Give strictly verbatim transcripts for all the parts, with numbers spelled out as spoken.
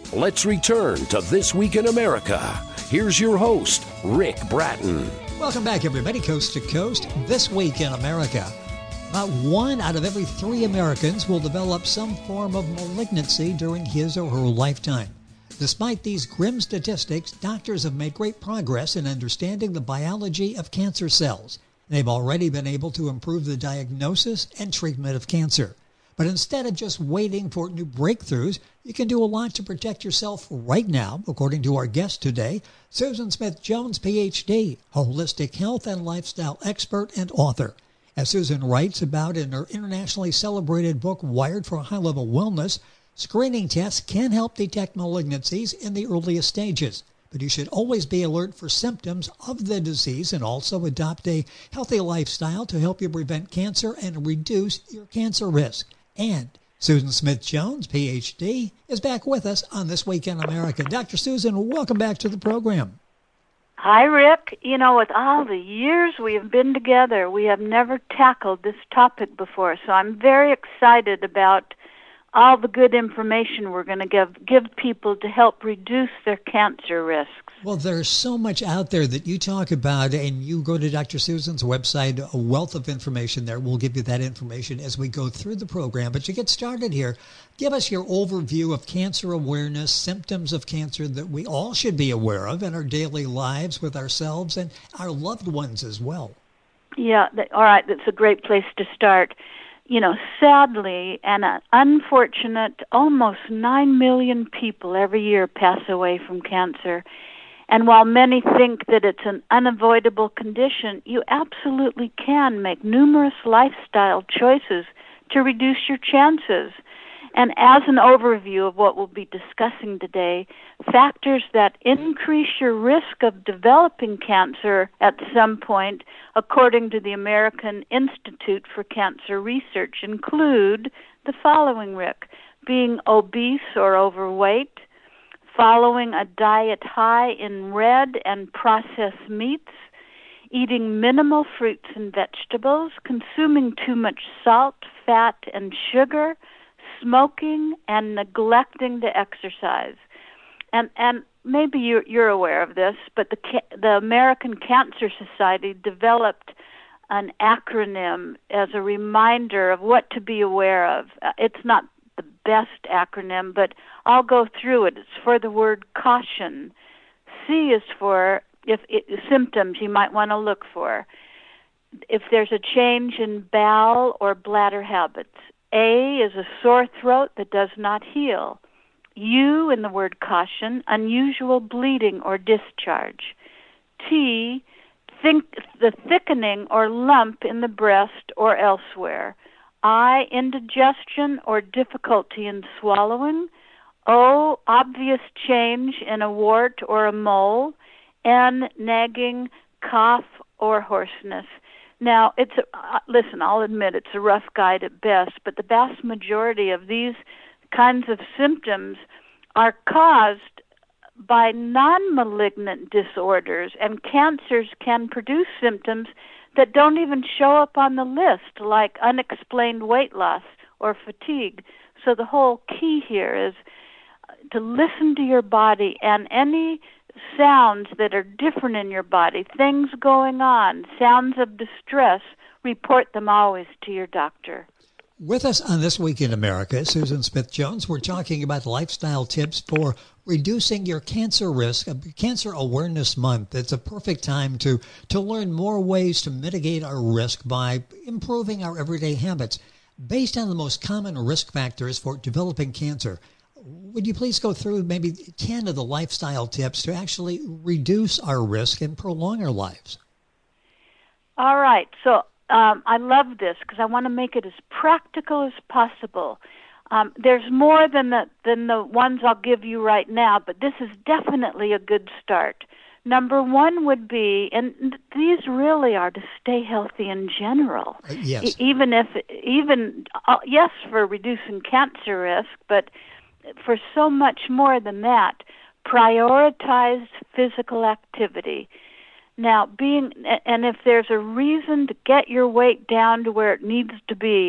Let's return to This Week in America. Here's your host, Rick Bratton. Welcome back, everybody, coast to coast. This Week in America. About one out of every three Americans will develop some form of malignancy during his or her lifetime. Despite these grim statistics, doctors have made great progress in understanding the biology of cancer cells. They've already been able to improve the diagnosis and treatment of cancer. But instead of just waiting for new breakthroughs, you can do a lot to protect yourself right now, according to our guest today, Susan Smith-Jones, P H D, holistic health and lifestyle expert and author. As Susan writes about in her internationally celebrated book, Wired for High-Level Wellness, screening tests can help detect malignancies in the earliest stages. But you should always be alert for symptoms of the disease and also adopt a healthy lifestyle to help you prevent cancer and reduce your cancer risk. And Susan Smith-Jones, P H D, is back with us on This Week in America. Doctor Susan, welcome back to the program. Hi, Rick. You know, with all the years we have been together, we have never tackled this topic before. So I'm very excited about all the good information we're going to give give people to help reduce their cancer risks. Well, there's so much out there that you talk about, and you go to Doctor Susan's website, a wealth of information there. We'll give you that information as we go through the program. But to get started here, give us your overview of cancer awareness, symptoms of cancer that we all should be aware of in our daily lives with ourselves and our loved ones as well. Yeah, that, all right, that's a great place to start. You know, sadly, and uh, unfortunate, almost nine million people every year pass away from cancer. And while many think that it's an unavoidable condition, you absolutely can make numerous lifestyle choices to reduce your chances. And as an overview of what we'll be discussing today, factors that increase your risk of developing cancer at some point, according to the American Institute for Cancer Research, include the following, Rick: being obese or overweight, following a diet high in red and processed meats, eating minimal fruits and vegetables, consuming too much salt, fat, and sugar, smoking, and neglecting to exercise. And and maybe you're, you're aware of this, but the the American Cancer Society developed an acronym as a reminder of what to be aware of. Uh, it's not the best acronym, but I'll go through it. It's for the word caution. C is for if it, symptoms you might want to look for. If there's a change in bowel or bladder habits. A is a sore throat that does not heal. U in the word caution, unusual bleeding or discharge. T, think the thickening or lump in the breast or elsewhere. I, indigestion or difficulty in swallowing. O, obvious change in a wart or a mole. N, nagging, cough, or hoarseness. Now, it's a, uh, listen, I'll admit it's a rough guide at best, but the vast majority of these kinds of symptoms are caused by non-malignant disorders, and cancers can produce symptoms that don't even show up on the list, like unexplained weight loss or fatigue. So the whole key here is to listen to your body, and any sounds that are different in your body, things going on, sounds of distress, report them always to your doctor. With us on This Week in America, Susan Smith-Jones, we're talking about lifestyle tips for reducing your cancer risk. Cancer Awareness Month. It's a perfect time to, to learn more ways to mitigate our risk by improving our everyday habits. Based on the most common risk factors for developing cancer, would you please go through maybe ten of the lifestyle tips to actually reduce our risk and prolong our lives? All right. So um, I love this because I want to make it as practical as possible. Um, there's more than the, than the ones I'll give you right now, but this is definitely a good start. Number one would be, and these really are to stay healthy in general. Uh, yes. E- even if, even, uh, yes, for reducing cancer risk, but for so much more than that, prioritize physical activity. Now, being, and if there's a reason to get your weight down to where it needs to be,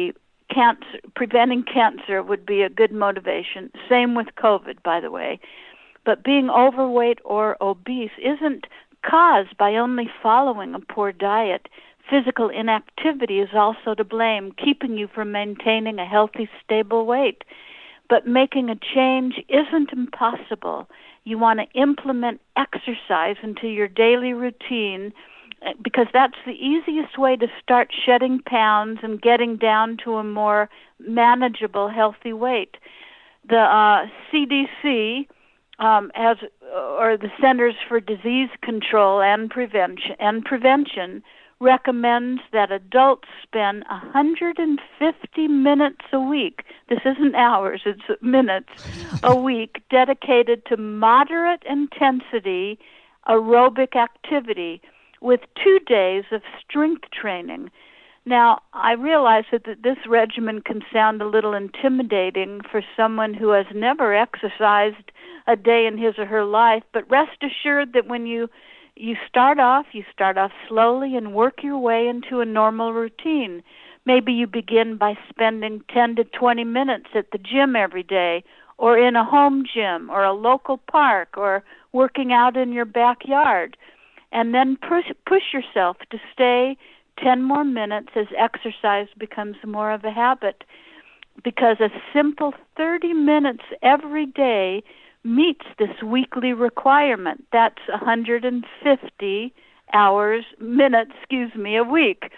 cancer, preventing cancer would be a good motivation. Same with COVID, by the way. But being overweight or obese isn't caused by only following a poor diet. Physical inactivity is also to blame, keeping you from maintaining a healthy, stable weight. But making a change isn't impossible. You want to implement exercise into your daily routine, because that's the easiest way to start shedding pounds and getting down to a more manageable, healthy weight. The uh, C D C um, has, or the Centers for Disease Control and Prevention, and Prevention recommends that adults spend one hundred fifty minutes a week. This isn't hours, it's minutes a week dedicated to moderate intensity aerobic activity, with two days of strength training. Now, I realize that this regimen can sound a little intimidating for someone who has never exercised a day in his or her life, but rest assured that when you, you start off, you start off slowly and work your way into a normal routine. Maybe you begin by spending ten to twenty minutes at the gym every day, or in a home gym, or a local park, or working out in your backyard. And then push, push yourself to stay ten more minutes as exercise becomes more of a habit, because a simple thirty minutes every day meets this weekly requirement. That's one hundred fifty hours, minutes, excuse me, a week.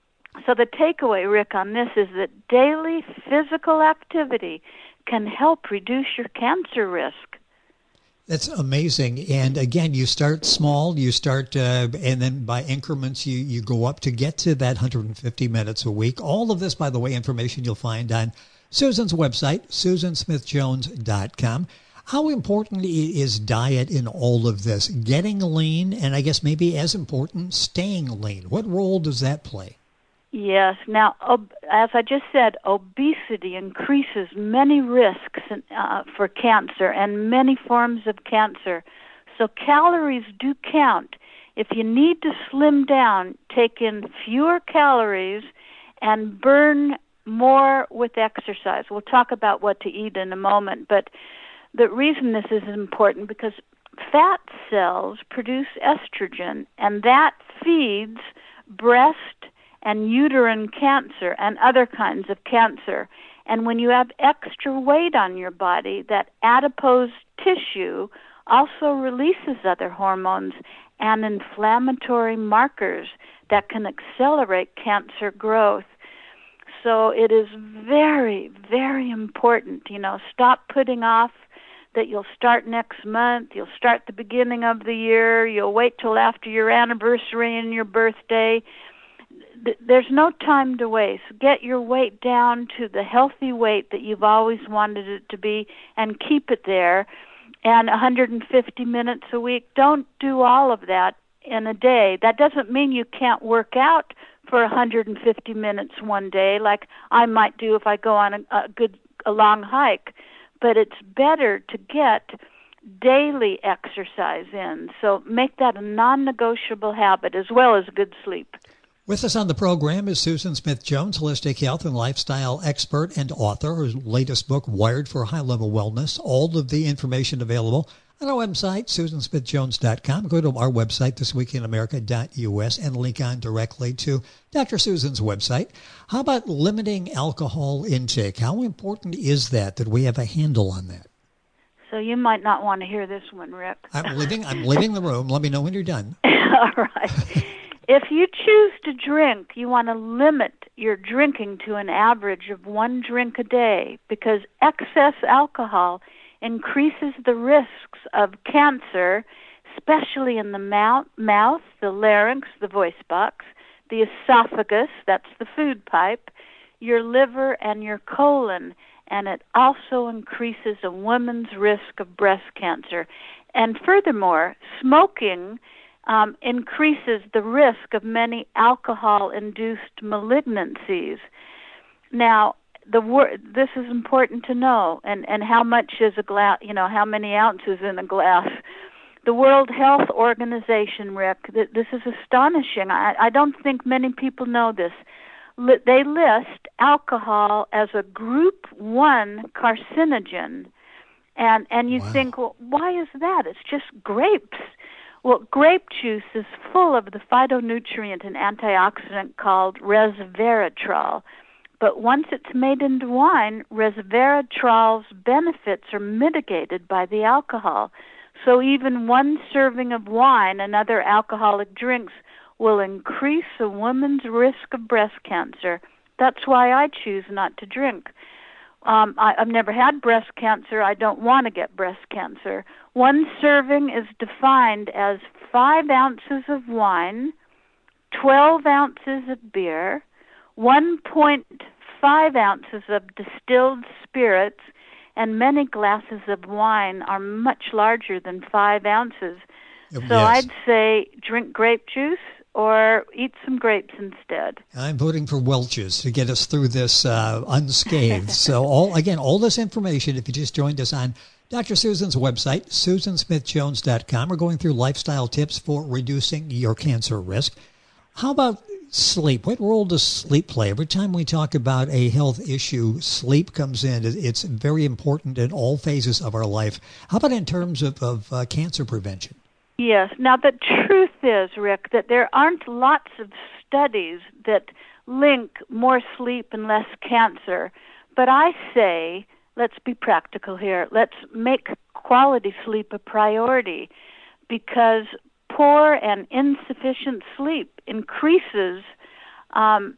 So the takeaway, Rick, on this is that daily physical activity can help reduce your cancer risk. That's amazing. And again, you start small, you start, uh, and then by increments, you, you go up to get to that one hundred fifty minutes a week. All of this, by the way, information you'll find on Susan's website, susan smith jones dot com. How important is diet in all of this? Getting lean, and I guess maybe as important, staying lean. What role does that play? Yes. Now, ob- as I just said, obesity increases many risks uh, for cancer and many forms of cancer. So calories do count. If you need to slim down, take in fewer calories and burn more with exercise. We'll talk about what to eat in a moment, but the reason this is important because fat cells produce estrogen, and that feeds breast and uterine cancer and other kinds of cancer. And when you have extra weight on your body, that adipose tissue also releases other hormones and inflammatory markers that can accelerate cancer growth. So it is very, very important, you know, stop putting off that you'll start next month, you'll start the beginning of the year, you'll wait till after your anniversary and your birthday. There's no time to waste. Get your weight down to the healthy weight that you've always wanted it to be and keep it there. And one hundred fifty minutes a week, don't do all of that in a day. That doesn't mean you can't work out for one hundred fifty minutes one day like I might do if I go on a, a good a long hike. But it's better to get daily exercise in. So make that a non-negotiable habit as well as good sleep. With us on the program is Susan Smith Jones, holistic health and lifestyle expert and author. Her latest book, Wired for High-Level Wellness. All of the information available on our website, susan smith jones dot com. Go to our website, this week in america dot u s, and link on directly to Doctor Susan's website. How about limiting alcohol intake? How important is that, that we have a handle on that? So you might not want to hear this one, Rick. I'm leaving, I'm leaving the room. Let me know when you're done. All right. If you choose to drink, you want to limit your drinking to an average of one drink a day, because excess alcohol increases the risks of cancer, especially in the mouth, mouth, the larynx, the voice box, the esophagus, that's the food pipe, your liver, and your colon. And it also increases a woman's risk of breast cancer. And furthermore, smoking Um, increases the risk of many alcohol-induced malignancies. Now, the wor- this is important to know, and, and how much is a glass, you know, how many ounces in a glass. The World Health Organization, Rick, th- this is astonishing. I, I don't think many people know this. Li- they list alcohol as a group one carcinogen. And and you Wow. think, well, why is that? It's just grapes. Well, grape juice is full of the phytonutrient and antioxidant called resveratrol. But once it's made into wine, resveratrol's benefits are mitigated by the alcohol. So even one serving of wine and other alcoholic drinks will increase a woman's risk of breast cancer. That's why I choose not to drink. Um, I, I've never had breast cancer. I don't want to get breast cancer. One serving is defined as five ounces of wine, twelve ounces of beer, one point five ounces of distilled spirits, and many glasses of wine are much larger than five ounces. So Yes. I'd say drink grape juice or eat some grapes instead. I'm voting for Welch's to get us through this uh, unscathed. So, all again, all this information, if you just joined us on Doctor Susan's website, susan smith jones dot com, we're going through lifestyle tips for reducing your cancer risk. How about sleep? What role does sleep play? Every time we talk about a health issue, sleep comes in. It's very important in all phases of our life. How about in terms of, of uh, cancer prevention? Yes. Now, the truth is, Rick, that there aren't lots of studies that link more sleep and less cancer. But I say, let's be practical here. Let's make quality sleep a priority, because poor and insufficient sleep increases, um,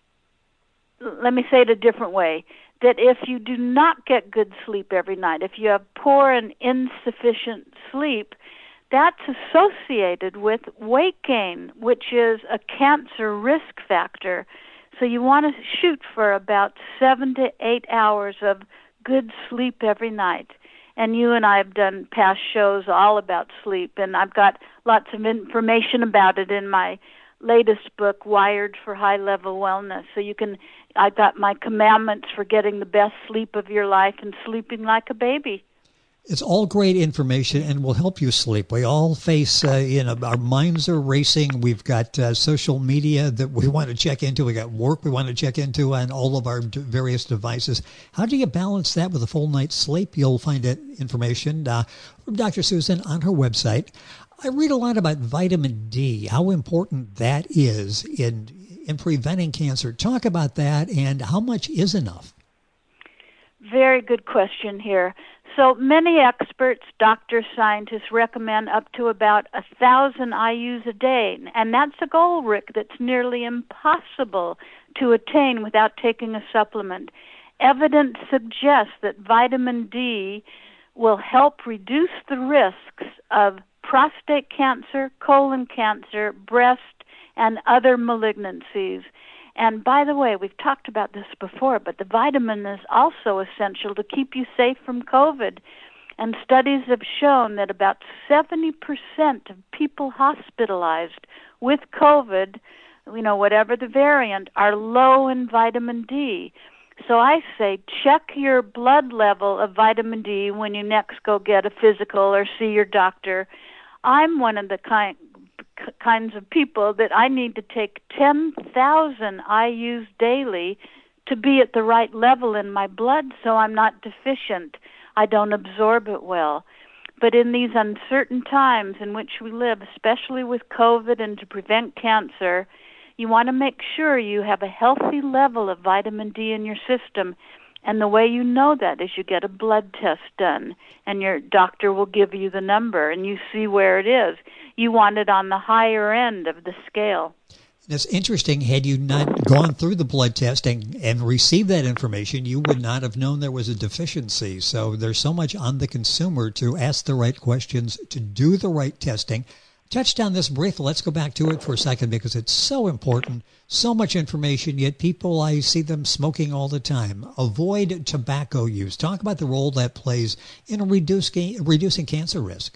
let me say it a different way, that if you do not get good sleep every night, if you have poor and insufficient sleep, that's associated with weight gain, which is a cancer risk factor. So you want to shoot for about seven to eight hours of good sleep every night. And you and I have done past shows all about sleep, and I've got lots of information about it in my latest book, Wired for High Level Wellness. So you can, I've got my commandments for getting the best sleep of your life and sleeping like a baby. It's all great information and will help you sleep. We all face, uh, you know, our minds are racing. We've got uh, social media that we want to check into. We got work we want to check into on all of our various devices. How do you balance that with a full night's sleep? You'll find that information uh, from Doctor Susan on her website. I read a lot about vitamin D, how important that is in in preventing cancer. Talk about that, and how much is enough? Very good question here. So many experts, doctors, scientists recommend up to about a thousand I U's a day. And that's a goal, Rick, that's nearly impossible to attain without taking a supplement. Evidence suggests that vitamin D will help reduce the risks of prostate cancer, colon cancer, breast, and other malignancies. And by the way, we've talked about this before, but the vitamin is also essential to keep you safe from COVID. And studies have shown that about seventy percent of people hospitalized with COVID, you know, whatever the variant, are low in vitamin D. So I say check your blood level of vitamin D when you next go get a physical or see your doctor. I'm one of the kind kinds of people that I need to take ten thousand I U's daily to be at the right level in my blood so I'm not deficient. I don't absorb it well. But in these uncertain times in which we live, especially with COVID and to prevent cancer, you want to make sure you have a healthy level of vitamin D in your system. And the way you know that is you get a blood test done, and your doctor will give you the number, and you see where it is. You want it on the higher end of the scale. It's interesting. Had you not gone through the blood test and, and received that information, you would not have known there was a deficiency. So there's so much on the consumer to ask the right questions, to do the right testing. Touched on this briefly. Let's go back to it for a second because it's so important. So much information, yet people, I see them smoking all the time. Avoid tobacco use. Talk about the role that plays in reducing, reducing cancer risk.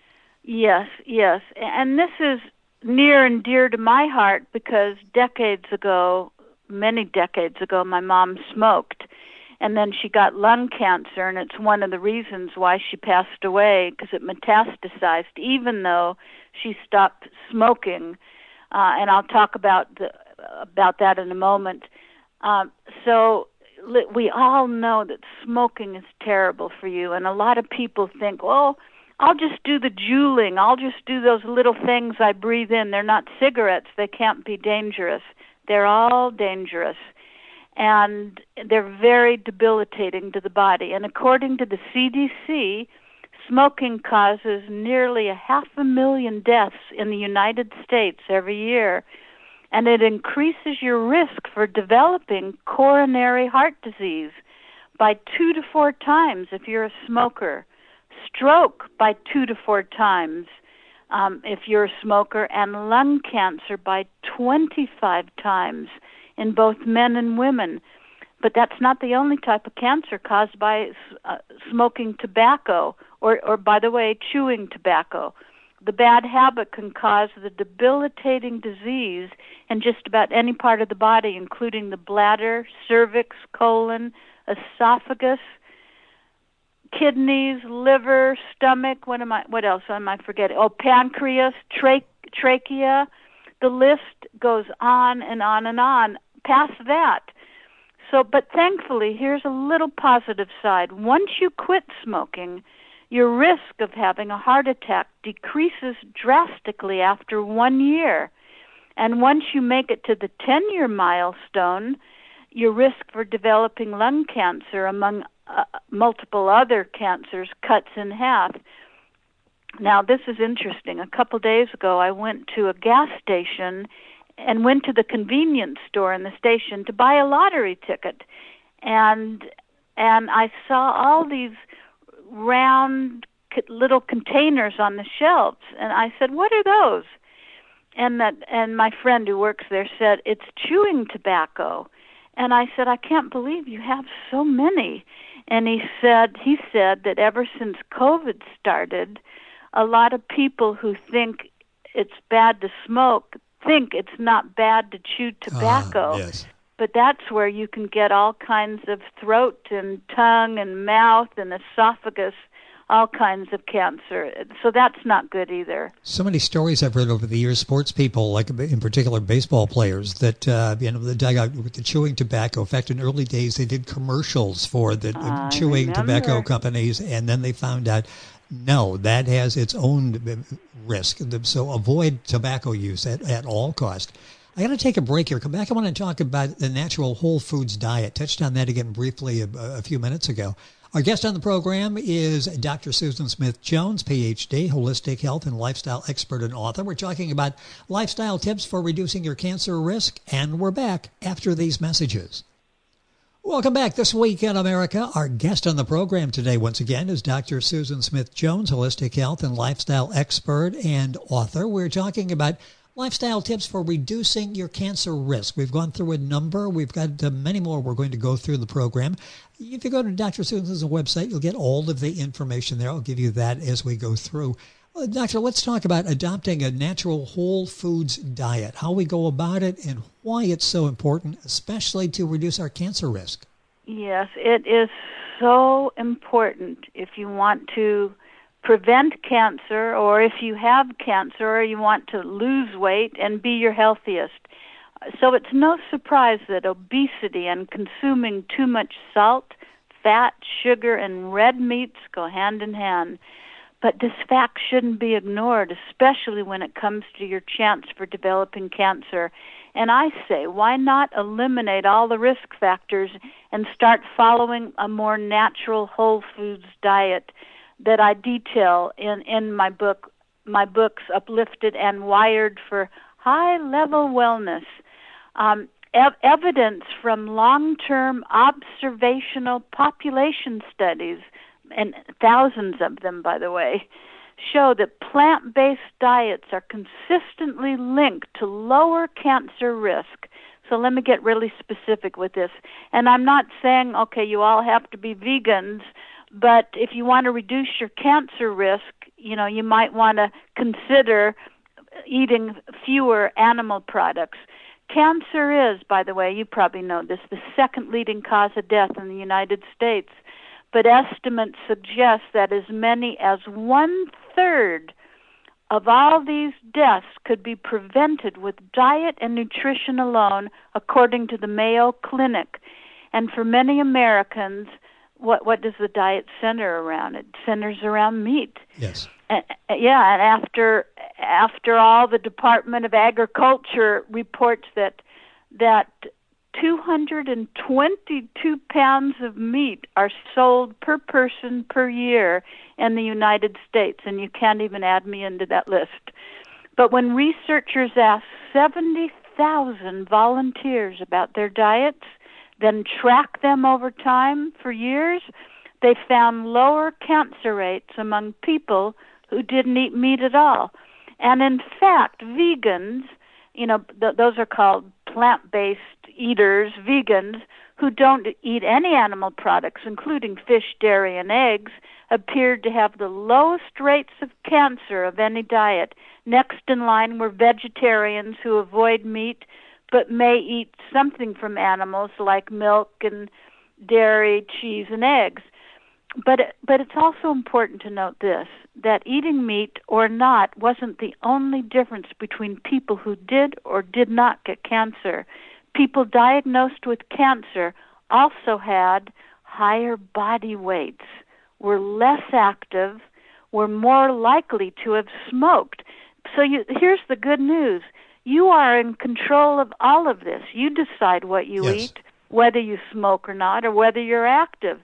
Yes, yes. And this is near and dear to my heart because decades ago, many decades ago, my mom smoked. And then she got lung cancer, and it's one of the reasons why she passed away, because it metastasized, even though she stopped smoking. Uh, and I'll talk about the, about that in a moment. Um, so we all know that smoking is terrible for you, and a lot of people think, well, I'll just do the juuling. I'll just do those little things I breathe in. They're not cigarettes. They can't be dangerous. They're all dangerous, and they're very debilitating to the body. And according to the C D C, smoking causes nearly a half a million deaths in the United States every year, and it increases your risk for developing coronary heart disease by two to four times if you're a smoker, stroke by two to four times um, if you're a smoker, and lung cancer by twenty-five times in both men and women. But that's not the only type of cancer caused by uh, smoking tobacco, or, or, by the way, chewing tobacco. The bad habit can cause the debilitating disease in just about any part of the body, including the bladder, cervix, colon, esophagus, kidneys, liver, stomach. What am I? What else am I forgetting? Oh, pancreas, tra- trachea. The list goes on and on and on. Past that. So, but thankfully, here's a little positive side. Once you quit smoking, your risk of having a heart attack decreases drastically after one year. And once you make it to the ten-year milestone, your risk for developing lung cancer, among uh, multiple other cancers, cuts in half. Now, this is interesting. A couple days ago, I went to a gas station and went to the convenience store in the station to buy a lottery ticket. And and I saw all these round little containers on the shelves, and I said, "What are those?" And that and my friend who works there said, "It's chewing tobacco." And I said, "I can't believe you have so many." And he said he said that ever since COVID started, a lot of people who think it's bad to smoke think it's not bad to chew tobacco. Ah, yes. But that's where you can get all kinds of throat and tongue and mouth and esophagus, all kinds of cancer. So that's not good either. So many stories I've read over the years, sports people, like in particular baseball players, that uh, you know, they dug out with the chewing tobacco. In fact, in early days, they did commercials for the I chewing remember. tobacco companies, and then they found out, no, that has its own risk. So avoid tobacco use at, at all cost. I got to take a break here. Come back. I want to talk about the natural whole foods diet. Touched on that again briefly a, a few minutes ago. Our guest on the program is Doctor Susan Smith Jones, P H D, holistic health and lifestyle expert and author. We're talking about lifestyle tips for reducing your cancer risk, and we're back after these messages. Welcome back This Week in America. Our guest on the program today, once again, is Doctor Susan Smith Jones, holistic health and lifestyle expert and author. We're talking about lifestyle tips for reducing your cancer risk. We've gone through a number. We've got uh, many more we're going to go through the program. If you go to Doctor Susan's website, you'll get all of the information there. I'll give you that as we go through. Uh, doctor, let's talk about adopting a natural whole foods diet, how we go about it, and why it's so important, especially to reduce our cancer risk. Yes, it is so important if you want to prevent cancer, or if you have cancer, or you want to lose weight and be your healthiest. So it's no surprise that obesity and consuming too much salt, fat, sugar, and red meats go hand in hand. But this fact shouldn't be ignored, especially when it comes to your chance for developing cancer. And I say, why not eliminate all the risk factors and start following a more natural whole foods diet that I detail in, in my book, my books, Uplifted and Wired for High-Level Wellness. Um, ev- evidence from long-term observational population studies, and thousands of them, by the way, show that plant-based diets are consistently linked to lower cancer risk. So let me get really specific with this. And I'm not saying, okay, you all have to be vegans, but if you want to reduce your cancer risk, you know, you might want to consider eating fewer animal products. Cancer is, by the way, you probably know this, the second leading cause of death in the United States. But estimates suggest that as many as one-third of all these deaths could be prevented with diet and nutrition alone, according to the Mayo Clinic. And for many Americans, what what does the diet center around? It centers around meat. Yes. Uh, yeah, and after after all, the Department of Agriculture reports that that two hundred twenty-two pounds of meat are sold per person per year in the United States, and you can't even add me into that list. But when researchers asked seventy thousand volunteers about their diets, then track them over time for years, they found lower cancer rates among people who didn't eat meat at all. And in fact, vegans, you know, th- those are called plant-based eaters, vegans, who don't eat any animal products, including fish, dairy, and eggs, appeared to have the lowest rates of cancer of any diet. Next in line were vegetarians who avoid meat but may eat something from animals like milk and dairy, cheese, and eggs. But but it's also important to note this, that eating meat or not wasn't the only difference between people who did or did not get cancer. People diagnosed with cancer also had higher body weights, were less active, were more likely to have smoked. So you, here's the good news. You are in control of all of this. You decide what you Yes. eat, whether you smoke or not, or whether you're active.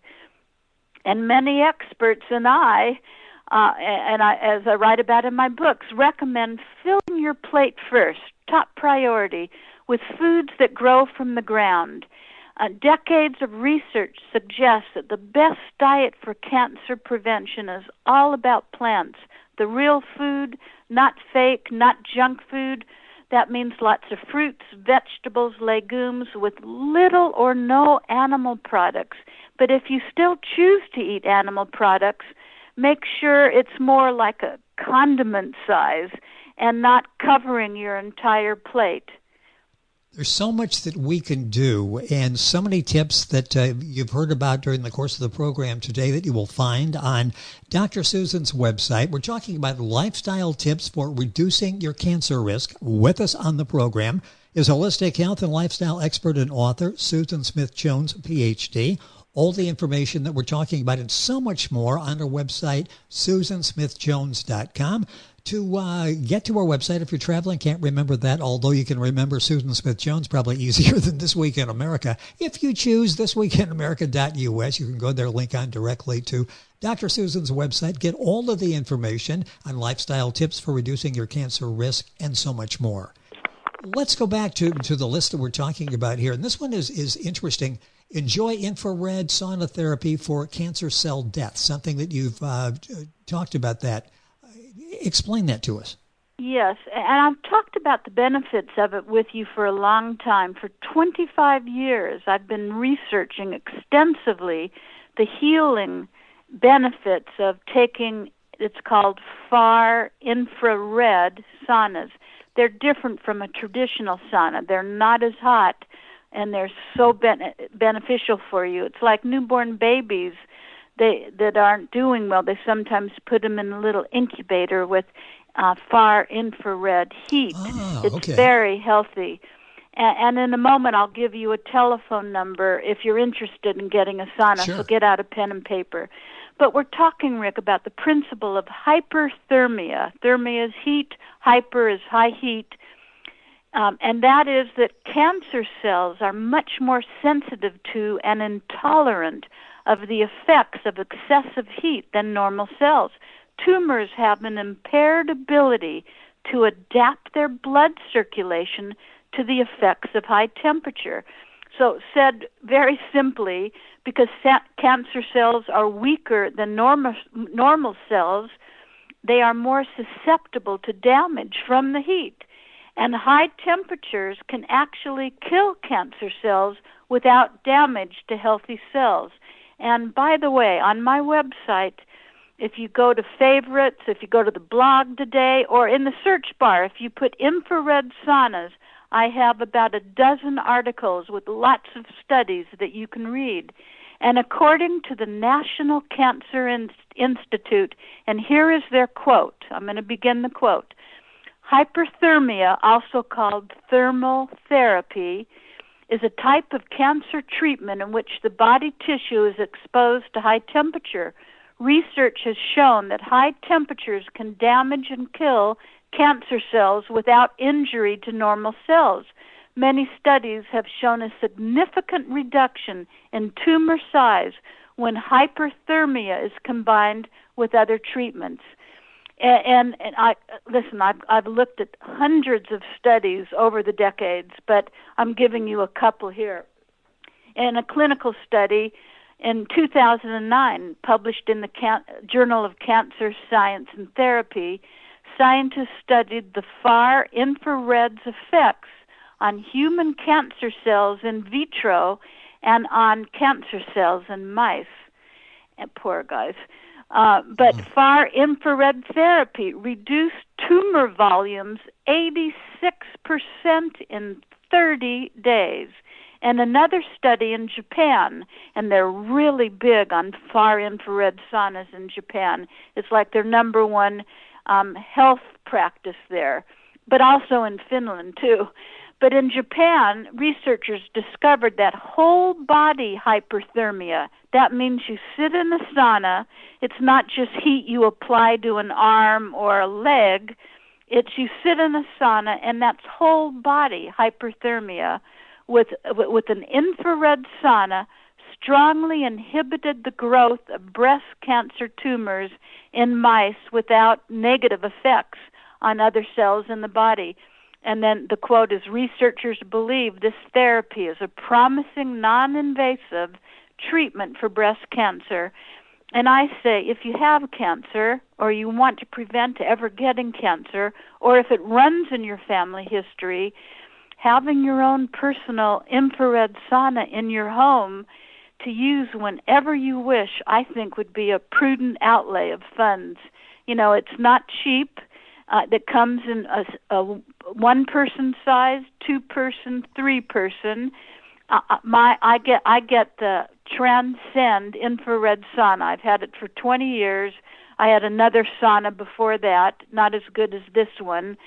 And many experts and I, uh, and I, as I write about in my books, recommend filling your plate first, top priority, with foods that grow from the ground. Uh, decades of research suggest that the best diet for cancer prevention is all about plants, the real food, not fake, not junk food. That means lots of fruits, vegetables, legumes with little or no animal products. But if you still choose to eat animal products, make sure it's more like a condiment size and not covering your entire plate. There's so much that we can do, and so many tips that uh, you've heard about during the course of the program today that you will find on Doctor Susan's website. We're talking about lifestyle tips for reducing your cancer risk. With us on the program is holistic health and lifestyle expert and author Susan Smith Jones, P H D. All the information that we're talking about and so much more on our website, susan smith jones dot com. To uh, get to our website, if you're traveling, can't remember that, although you can remember Susan Smith Jones probably easier than This Week in America. If you choose this week in america dot u s, you can go there, link on directly to Doctor Susan's website, get all of the information on lifestyle tips for reducing your cancer risk and so much more. Let's go back to, to the list that we're talking about here. And this one is, is interesting. Enjoy infrared sauna therapy for cancer cell death, something that you've uh, talked about that. Explain that to us. Yes, and I've talked about the benefits of it with you for a long time. For twenty-five years, I've been researching extensively the healing benefits of taking, it's called far infrared saunas. They're different from a traditional sauna. They're not as hot, and they're so ben- beneficial for you. It's like newborn babies they that aren't doing well. They sometimes put them in a little incubator with uh, far infrared heat. Ah, it's okay. very healthy. And, and in a moment, I'll give you a telephone number if you're interested in getting a sauna. Sure. So get out a pen and paper. But we're talking, Rick, about the principle of hyperthermia. Thermia is heat. Hyper is high heat. Um, and that is that cancer cells are much more sensitive to and intolerant of the effects of excessive heat than normal cells. Tumors have an impaired ability to adapt their blood circulation to the effects of high temperature. So said very simply, because sa- cancer cells are weaker than normal, normal cells, they are more susceptible to damage from the heat. And high temperatures can actually kill cancer cells without damage to healthy cells. And by the way, on my website, if you go to favorites, if you go to the blog today, or in the search bar, if you put infrared saunas, I have about a dozen articles with lots of studies that you can read. And according to the National Cancer In- Institute, and here is their quote, I'm going to begin the quote, hyperthermia, also called thermal therapy, is a type of cancer treatment in which the body tissue is exposed to high temperature. Research has shown that high temperatures can damage and kill cancer cells without injury to normal cells. Many studies have shown a significant reduction in tumor size when hyperthermia is combined with other treatments. And, and I listen, I've, I've looked at hundreds of studies over the decades, but I'm giving you a couple here. In a clinical study in two thousand nine, published in the Can- Journal of Cancer Science and Therapy, scientists studied the far infrared's effects on human cancer cells in vitro and on cancer cells in mice. And poor guys. Uh, but mm. far infrared therapy reduced tumor volumes eighty-six percent in thirty days. And another study in Japan, and they're really big on far infrared saunas in Japan. It's like their number one um, health practice there, but also in Finland too. But in Japan, researchers discovered that whole body hyperthermia, that means you sit in a sauna, it's not just heat you apply to an arm or a leg, it's you sit in a sauna and that's whole body hyperthermia with with an infrared sauna strongly inhibited the growth of breast cancer tumors in mice without negative effects on other cells in the body. And then the quote is, researchers believe this therapy is a promising, non-invasive treatment for breast cancer. And I say, if you have cancer or you want to prevent ever getting cancer, or if it runs in your family history, having your own personal infrared sauna in your home to use whenever you wish, I think would be a prudent outlay of funds. You know, it's not cheap. Uh, that comes in a, a one-person size, two-person, three-person. Uh, my, I get, I get the Transcend infrared sauna. I've had it for twenty years. I had another sauna before that, not as good as this one,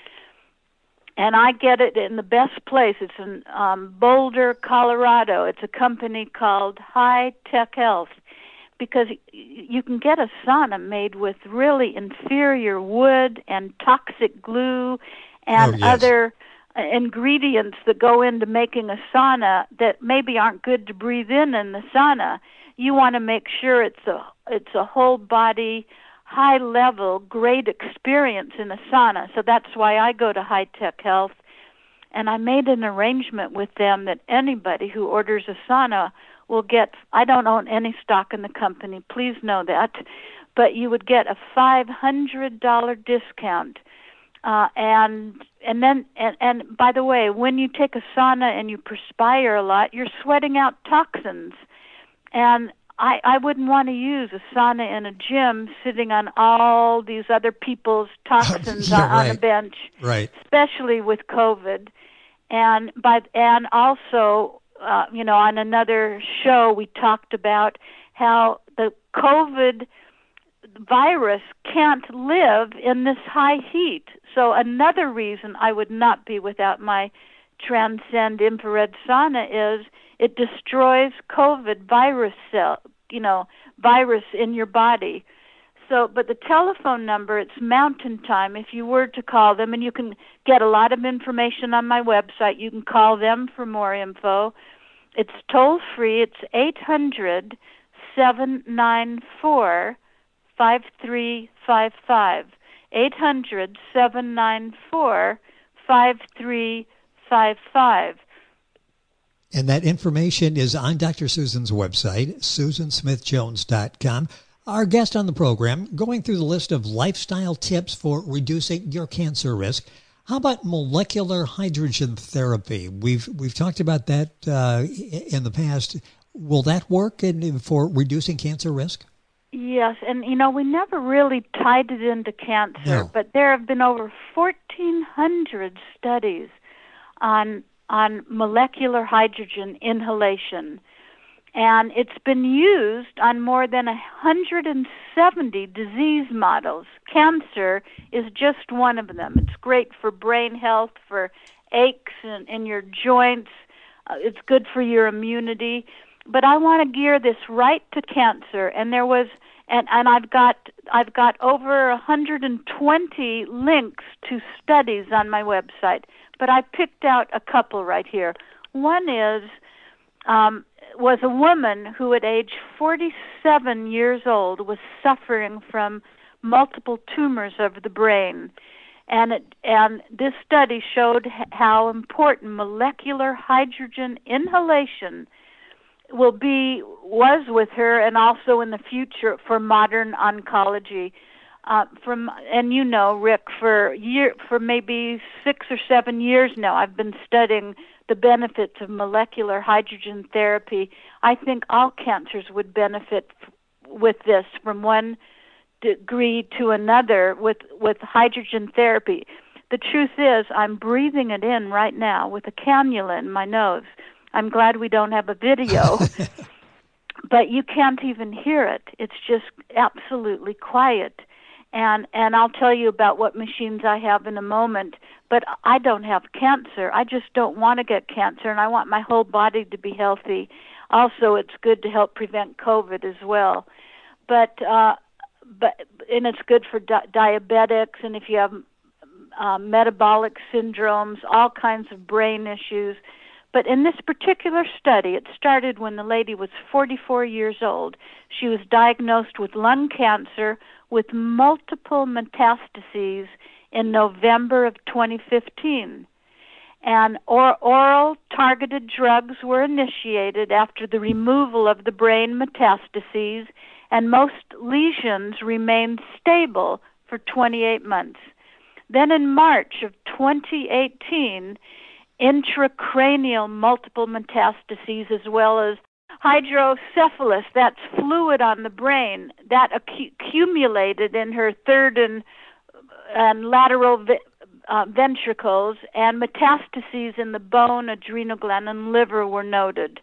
and I get it in the best place. It's in um, Boulder, Colorado. It's a company called High Tech Health. Because you can get a sauna made with really inferior wood and toxic glue and oh, yes. other ingredients that go into making a sauna that maybe aren't good to breathe in in the sauna. You want to make sure it's a it's a whole body, high level, great experience in a sauna. So that's why I go to High Tech Health, and I made an arrangement with them that anybody who orders a sauna will get, I don't own any stock in the company, please know that, but you would get a five hundred dollars discount. Uh, and and then, and, and by the way, when you take a sauna and you perspire a lot, you're sweating out toxins. And I, I wouldn't want to use a sauna in a gym sitting on all these other people's toxins yeah, on, right. on a bench, right. especially with COVID. And by, and also, Uh, you know, on another show, we talked about how the COVID virus can't live in this high heat. So another reason I would not be without my Transcend infrared sauna is it destroys COVID virus cell, you know, virus in your body. So, but the telephone number, it's Mountain Time. If you were to call them, and you can get a lot of information on my website, you can call them for more info. It's toll free. It's eight hundred, seven nine four, five three five five. eight hundred, seven nine four, five three five five. And that information is on Doctor Susan's website, susan smith jones dot com. Our guest on the program, going through the list of lifestyle tips for reducing your cancer risk. How about molecular hydrogen therapy? We've we've talked about that uh, in the past. Will that work in, for reducing cancer risk? Yes, and you know, we never really tied it into cancer, no. but there have been over fourteen hundred studies on on molecular hydrogen inhalation. And it's been used on more than one hundred seventy disease models. Cancer is just one of them. It's great for brain health, for aches in, in your joints. Uh, it's good for your immunity. But I want to gear this right to cancer. And there was, and, and I've got I've got over one hundred twenty links to studies on my website. But I picked out a couple right here. One is um, was a woman who at age forty-seven years old was suffering from multiple tumors of the brain. And it, and this study showed how important molecular hydrogen inhalation will be, was with her, and also in the future for modern oncology. Uh, from and you know, Rick, for year for maybe six or seven years now, I've been studying the benefits of molecular hydrogen therapy. I think all cancers would benefit f- with this from one degree to another with, with hydrogen therapy. The truth is, I'm breathing it in right now with a cannula in my nose. I'm glad we don't have a video, but you can't even hear it. It's just absolutely quiet. And and I'll tell you about what machines I have in a moment, but I don't have cancer. I just don't want to get cancer, and I want my whole body to be healthy. Also, it's good to help prevent COVID as well. But uh, but and it's good for di- diabetics, and if you have uh, metabolic syndromes, all kinds of brain issues. But in this particular study, it started when the lady was forty-four years old. She was diagnosed with lung cancer with multiple metastases in November of twenty fifteen. And or, oral targeted drugs were initiated after the removal of the brain metastases, and most lesions remained stable for twenty-eight months. Then in March of twenty eighteen, intracranial multiple metastases, as well as hydrocephalus, that's fluid on the brain, that accu- accumulated in her third and, and lateral vi- uh, ventricles, and metastases in the bone, adrenal gland, and liver were noted.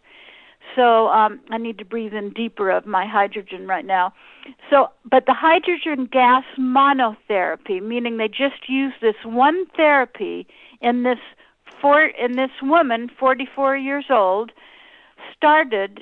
So um, I need to breathe in deeper of my hydrogen right now. So, but the hydrogen gas monotherapy, meaning they just use this one therapy in this for in this woman, forty-four years old, started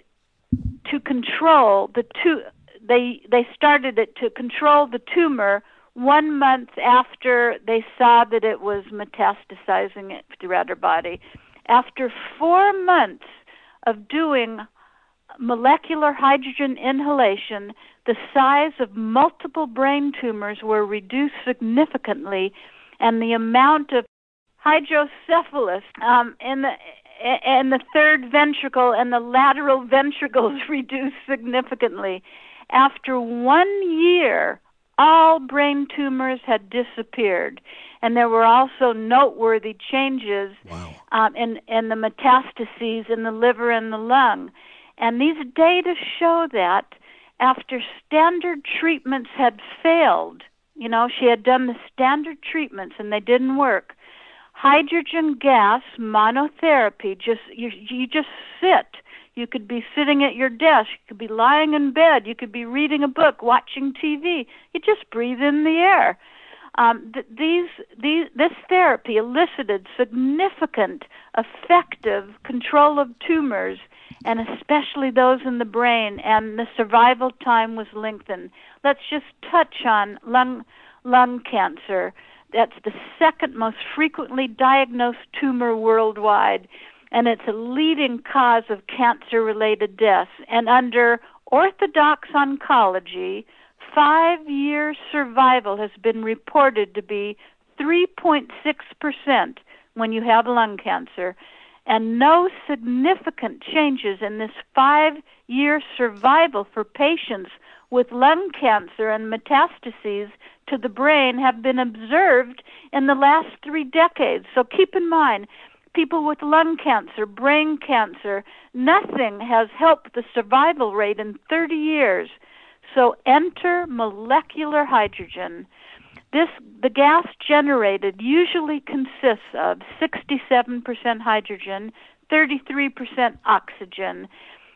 to control the tu- they they started it to control the tumor one month after they saw that it was metastasizing it throughout her body. After four months of doing molecular hydrogen inhalation, the size of multiple brain tumors were reduced significantly, and the amount of hydrocephalus um, in the and the third ventricle and the lateral ventricles reduced significantly. After one year, all brain tumors had disappeared, and there were also noteworthy changes Wow. um, in, in the metastases in the liver and the lung. And these data show that after standard treatments had failed, you know, she had done the standard treatments and they didn't work, hydrogen gas monotherapy, just you, you just sit. You could be sitting at your desk. You could be lying in bed. You could be reading a book, watching T V. You just breathe in the air. Um, th- these, these, this therapy elicited significant, effective control of tumors, and especially those in the brain, and the survival time was lengthened. Let's just touch on lung lung cancer. That's the second most frequently diagnosed tumor worldwide, and it's a leading cause of cancer-related deaths. And under orthodox oncology, five-year survival has been reported to be three point six percent when you have lung cancer, and no significant changes in this five-year survival for patients with lung cancer and metastases to the brain have been observed in the last three decades. So keep in mind, people with lung cancer, brain cancer, nothing has helped the survival rate in thirty years. So enter molecular hydrogen. This, the gas generated usually consists of sixty-seven percent hydrogen, thirty-three percent oxygen.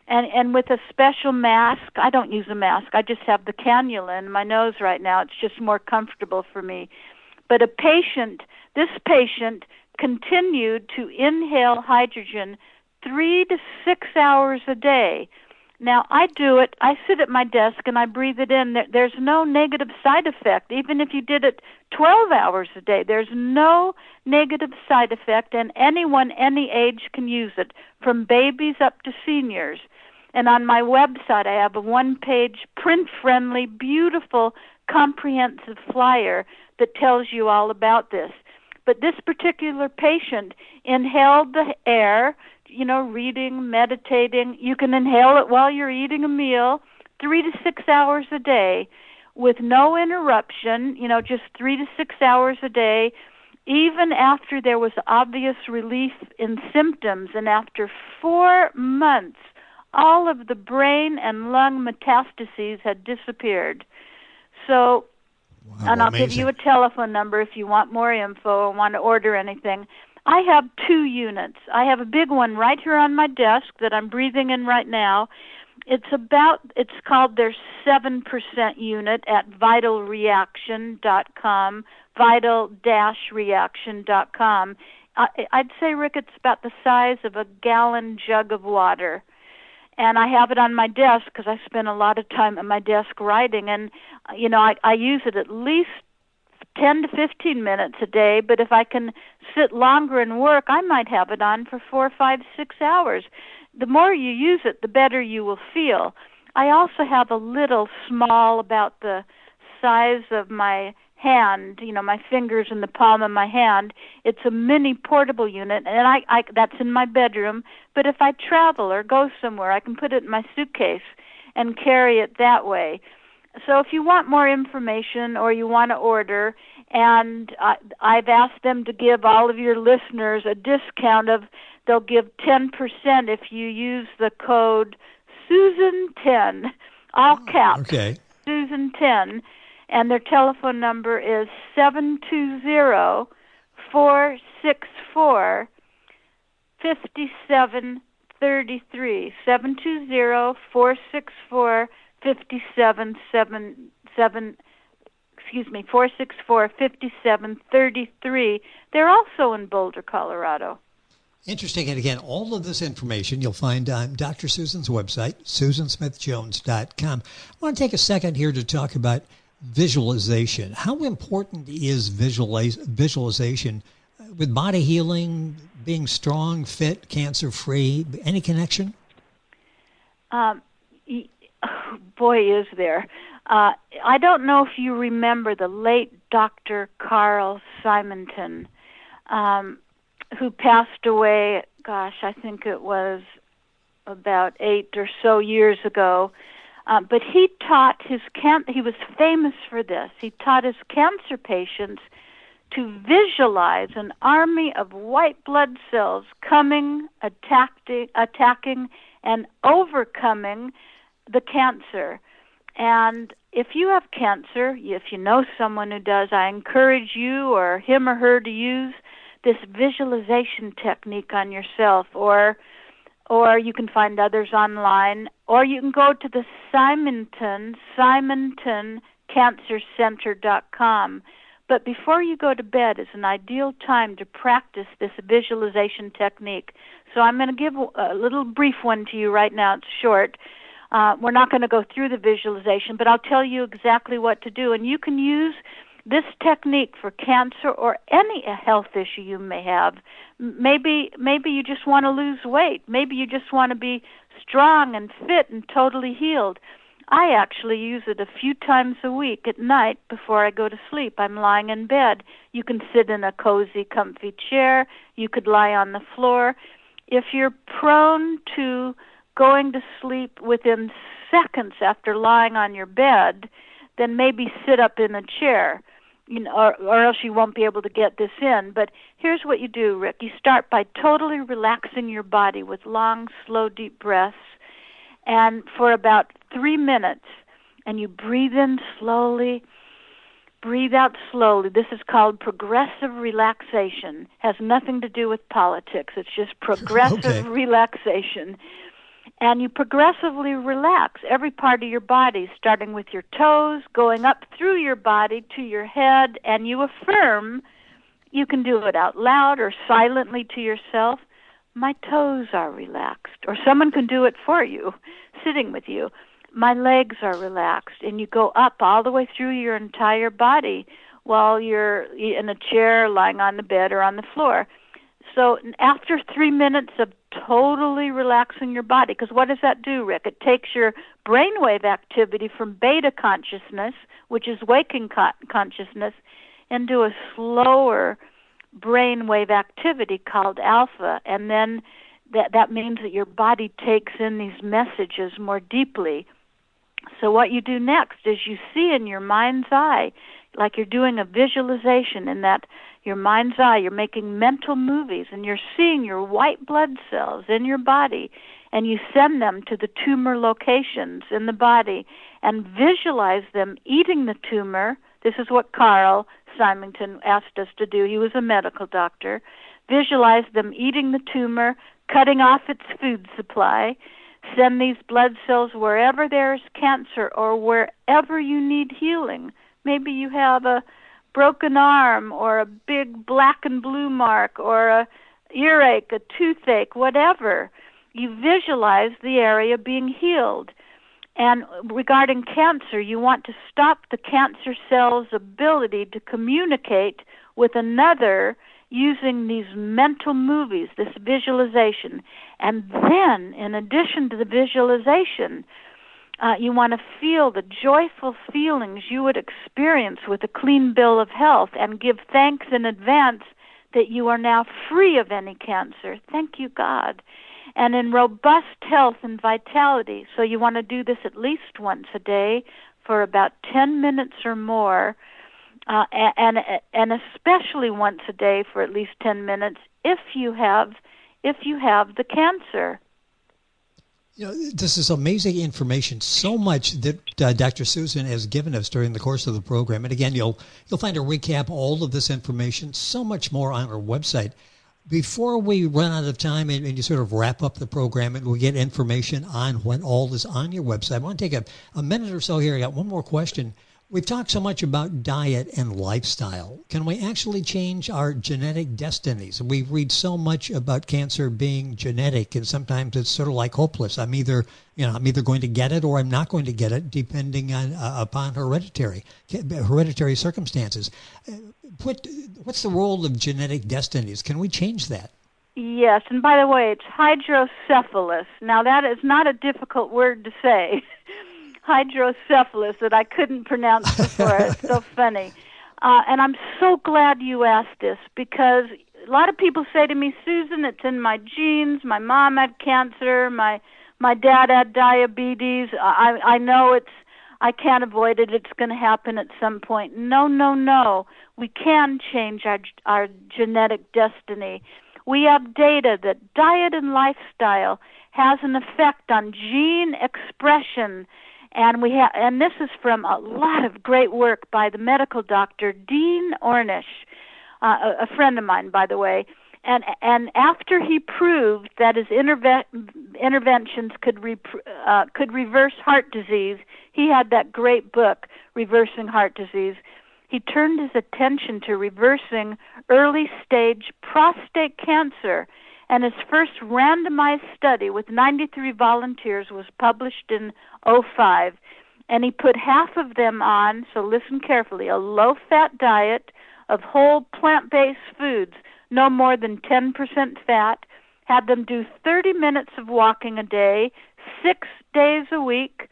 And and with a special mask, I don't use a mask. I just have the cannula in my nose right now. It's just more comfortable for me. But a patient, this patient continued to inhale hydrogen three to six hours a day. Now, I do it. I sit at my desk and I breathe it in. There, there's no negative side effect. Even if you did it twelve hours a day, there's no negative side effect, and anyone, any age can use it, from babies up to seniors. And on my website, I have a one-page, print-friendly, beautiful, comprehensive flyer that tells you all about this. But this particular patient inhaled the air, you know, reading, meditating. You can inhale it while you're eating a meal, three to six hours a day, with no interruption, you know, just three to six hours a day, even after there was obvious relief in symptoms. And after four months, all of the brain and lung metastases had disappeared. So, wow, and I'll amazing. give you a telephone number if you want more info or want to order anything. I have two units. I have a big one right here on my desk that I'm breathing in right now. It's about, it's called their seven percent unit at vital reaction dot com, vital dash reaction dot com. I, I'd say, Rick, it's about the size of a gallon jug of water. And I have it on my desk because I spend a lot of time at my desk writing. And, you know, I, I use it at least ten to fifteen minutes a day, but if I can sit longer and work, I might have it on for four, five, six hours. The more you use it, the better you will feel. I also have a little small, about the size of my hand, you know, my fingers in the palm of my hand. It's a mini portable unit, and I, I that's in my bedroom. But if I travel or go somewhere, I can put it in my suitcase and carry it that way. So if you want more information or you want to order, and I, I've asked them to give all of your listeners a discount of, they'll give ten percent if you use the code Susan ten, all caps, Okay. Susan ten, and their telephone number is seven two zero, four six four, five seven three three, seven two zero, four six four, fifty-seven seven seven, excuse me, four six four, fifty-seven thirty-three. They're also in Boulder, Colorado. Interesting. And again, all of this information you'll find on Doctor Susan's website, susan smith jones dot com. I want to take a second here to talk about visualization. How important is visualize, visualization with body healing, being strong, fit, cancer-free? Any connection? Um, boy, is there. Uh, I don't know if you remember the late Doctor Carl Simonton, um, who passed away, gosh, I think it was about eight or so years ago. Uh, but he taught his can- he was famous for this. He taught his cancer patients to visualize an army of white blood cells coming, attacking, attacking, and overcoming the cancer. And if you have cancer, if you know someone who does, I encourage you or him or her to use this visualization technique on yourself, or or you can find others online, or you can go to the Simonton, Simonton Cancer Center dot com. But before you go to bed is an ideal time to practice this visualization technique. So I'm going to give a little brief one to you right now. It's short. Uh, we're not going to go through the visualization, but I'll tell you exactly what to do. And you can use this technique for cancer or any health issue you may have. Maybe maybe you just want to lose weight. Maybe you just want to be strong and fit and totally healed. I actually use it a few times a week at night before I go to sleep. I'm lying in bed. You can sit in a cozy, comfy chair. You could lie on the floor. If you're prone to going to sleep within seconds after lying on your bed, then maybe sit up in a chair, you know, or, or else you won't be able to get this in. But here's what you do, Rick. You start by totally relaxing your body with long, slow, deep breaths, and for about three minutes, and you breathe in slowly, breathe out slowly. This is called progressive relaxation. Has nothing to do with politics. It's just progressive Okay. relaxation. and you progressively relax every part of your body, starting with your toes, going up through your body to your head, and you affirm, you can do it out loud or silently to yourself, my toes are relaxed. Or someone can do it for you, sitting with you. My legs are relaxed. And you go up all the way through your entire body while you're in a chair, lying on the bed, or on the floor. So after three minutes of totally relaxing your body, because what does that do, Rick? It takes your brainwave activity from beta consciousness, which is waking co- consciousness, into a slower brainwave activity called alpha. And then that, that means that your body takes in these messages more deeply. So what you do next is you see in your mind's eye, like you're doing a visualization in that your mind's eye, you're making mental movies, and you're seeing your white blood cells in your body, and you send them to the tumor locations in the body and visualize them eating the tumor. This is what Carl Symington asked us to do. He was a medical doctor. Visualize them eating the tumor, cutting off its food supply. Send these blood cells wherever there is cancer or wherever you need healing. Maybe you have a broken arm or a big black and blue mark or a earache, a toothache, whatever. You visualize the area being healed. And regarding cancer, you want to stop the cancer cell's ability to communicate with another using these mental movies, this visualization. And then, in addition to the visualization, uh, you want to feel the joyful feelings you would experience with a clean bill of health and give thanks in advance that you are now free of any cancer. Thank you, God. And in robust health and vitality, so you want to do this at least once a day for about ten minutes or more, uh, and and especially once a day for at least ten minutes if you have if you have the cancer. You know, this is amazing information. So much that uh, Doctor Susan has given us during the course of the program. And again, you'll you'll find a recap of all of this information, so much more on our website. Before we run out of time and, and you sort of wrap up the program and we get information on what all is on your website, I want to take a, a minute or so here. I got one more question. We've talked so much about diet and lifestyle. Can we actually change our genetic destinies? We read so much about cancer being genetic, and sometimes it's sort of like hopeless. I'm either, you know, I'm either going to get it or I'm not going to get it, depending on uh, upon hereditary hereditary circumstances. What what's the role of genetic destinies? Can we change that? Yes, and by the way, it's hydrocephalus. Now that is not a difficult word to say. Hydrocephalus that I couldn't pronounce before. It's so funny. Uh, and I'm so glad you asked this, because a lot of people say to me, Susan, it's in my genes. My mom had cancer. My my dad had diabetes. I, I know it's, I can't avoid it. It's going to happen at some point. No, no, no. We can change our our genetic destiny. We have data that diet and lifestyle has an effect on gene expression. And we have, and this is from a lot of great work by the medical doctor Dean Ornish, uh, a, a friend of mine, by the way. And and after he proved that his interve- interventions could re- uh, could reverse heart disease, he had that great book, Reversing Heart Disease. He turned his attention to reversing early-stage prostate cancer. And his first randomized study with ninety-three volunteers was published in oh five. And he put half of them on, so listen carefully, a low-fat diet of whole plant-based foods, no more than ten percent fat, had them do thirty minutes of walking a day, six days a week,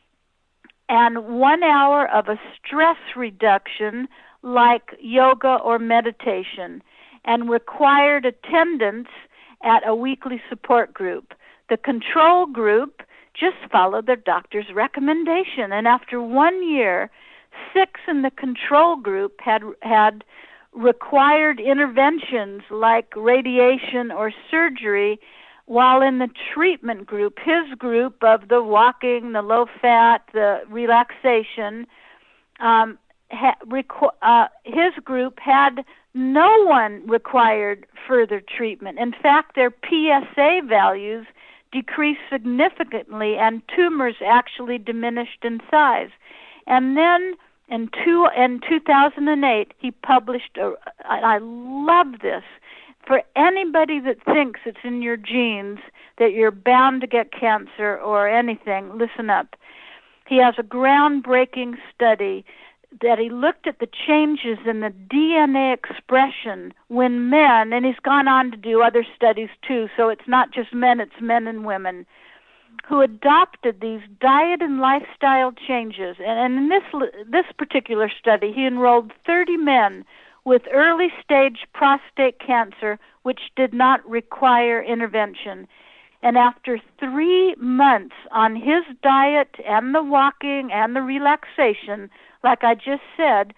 and one hour of a stress reduction like yoga or meditation, and required attendance at a weekly support group. The control group just followed their doctor's recommendation, and after one year, six in the control group had had required interventions like radiation or surgery, while in the treatment group, his group of the walking, the low fat, the relaxation, um, ha, requ- uh, his group had no one required further treatment. In fact, their P S A values decreased significantly, and tumors actually diminished in size. And then in, two, in two thousand eight, he published, a, I love this, for anybody that thinks it's in your genes that you're bound to get cancer or anything, listen up. He has a groundbreaking study that he looked at the changes in the D N A expression when men, and he's gone on to do other studies too, so it's not just men, it's men and women, who adopted these diet and lifestyle changes. And, and in this, this particular study, he enrolled thirty men with early-stage prostate cancer, which did not require intervention. And after three months on his diet and the walking and the relaxation, like I just said,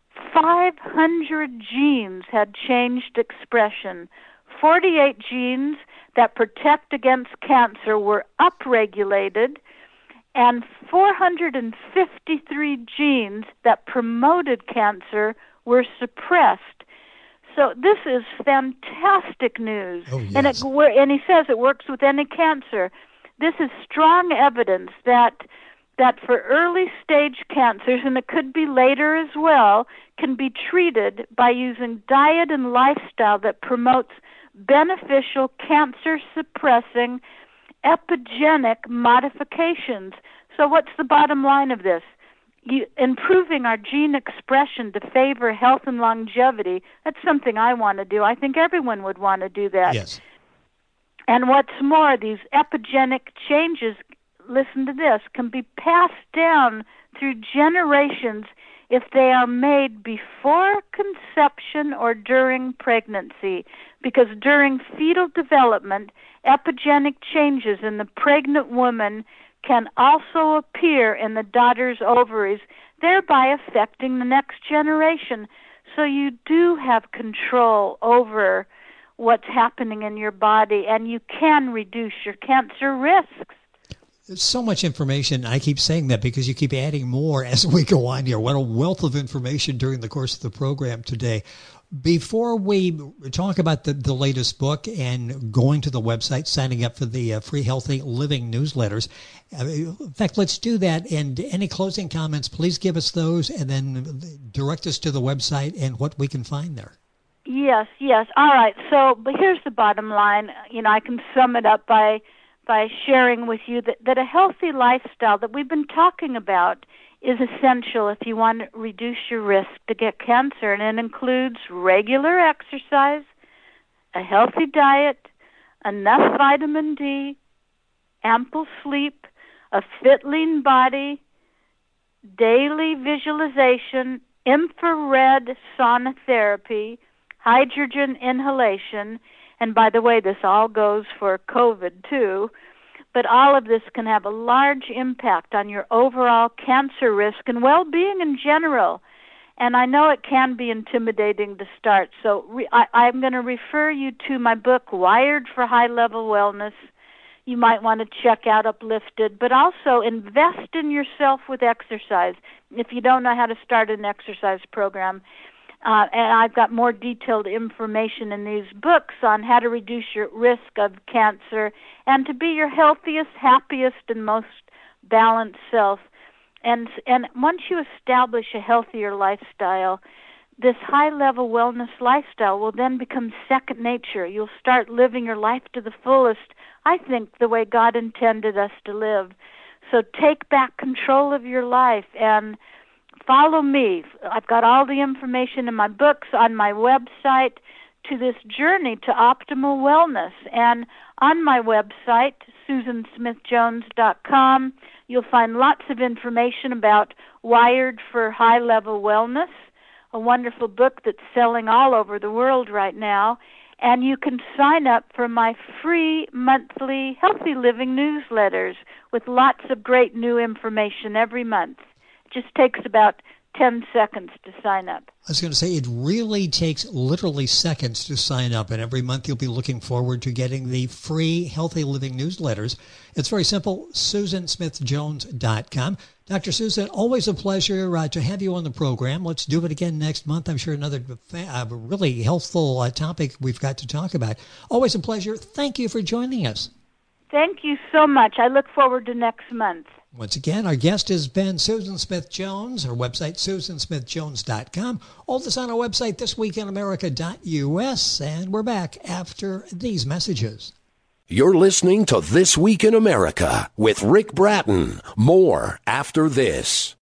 five hundred genes had changed expression. forty-eight genes that protect against cancer were upregulated, and four hundred fifty-three genes that promoted cancer were suppressed. So this is fantastic news. Oh, yes. And it, and he says it works with any cancer. This is strong evidence that that for early stage cancers, and it could be later as well, can be treated by using diet and lifestyle that promotes beneficial cancer-suppressing epigenetic modifications. So what's the bottom line of this? You, improving our gene expression to favor health and longevity, that's something I want to do. I think everyone would want to do that. Yes. And what's more, these epigenetic changes, listen to this, can be passed down through generations if they are made before conception or during pregnancy, because during fetal development, epigenetic changes in the pregnant woman can also appear in the daughter's ovaries, thereby affecting the next generation. So you do have control over what's happening in your body, and you can reduce your cancer risks. There's so much information. I keep saying that because you keep adding more as we go on here. What a wealth of information during the course of the program today. Before we talk about the, the latest book and going to the website, signing up for the uh, free Healthy Living newsletters, uh, in fact, let's do that. And any closing comments, please give us those and then direct us to the website and what we can find there. Yes, yes. All right. So, but here's the bottom line. You know, I can sum it up by by sharing with you that, that a healthy lifestyle that we've been talking about is essential if you want to reduce your risk to get cancer, and it includes regular exercise, a healthy diet, enough vitamin D, ample sleep, a fit, lean body, daily visualization, infrared sauna therapy, hydrogen inhalation, and by the way, this all goes for COVID too, but all of this can have a large impact on your overall cancer risk and well-being in general. And I know it can be intimidating to start, so re- I, I'm going to refer you to my book, Wired for High-Level Wellness. You might want to check out Uplifted, but also invest in yourself with exercise if you don't know how to start an exercise program. Uh, and I've got more detailed information in these books on how to reduce your risk of cancer and to be your healthiest, happiest, and most balanced self. And and once you establish a healthier lifestyle, this high-level wellness lifestyle will then become second nature. You'll start living your life to the fullest, I think, the way God intended us to live. So take back control of your life and follow me. I've got all the information in my books, on my website, to this journey to optimal wellness. And on my website, susan smith jones dot com, you'll find lots of information about Wired for High-Level Wellness, a wonderful book that's selling all over the world right now. And you can sign up for my free monthly Healthy Living newsletters with lots of great new information every month. It just takes about ten seconds to sign up. I was going to say, it really takes literally seconds to sign up, and every month you'll be looking forward to getting the free Healthy Living newsletters. It's very simple, susan smith jones dot com. Doctor Susan, always a pleasure uh, to have you on the program. Let's do it again next month. I'm sure another uh, really healthful uh, topic we've got to talk about. Always a pleasure. Thank you for joining us. Thank you so much. I look forward to next month. Once again, our guest has been Susan Smith Jones. Her website, susan smith jones dot com. All this on our website, this week in america dot u s. And we're back after these messages. You're listening to This Week in America with Rick Bratton. More after this.